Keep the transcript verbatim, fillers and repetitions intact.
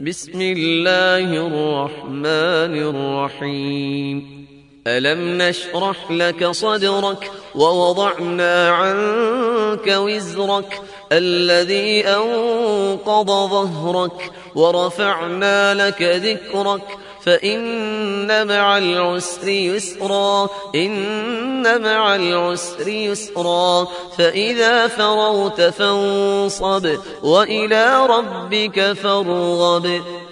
بسم الله الرحمن الرحيم. ألم نشرح لك صدرك ووضعنا عنك وزرك الذي أنقض ظهرك ورفعنا لك ذكرك فإن مع العسر يسرا إن مع العسر يسرا فإذا فرغت فانصب وإلى ربك فارغب.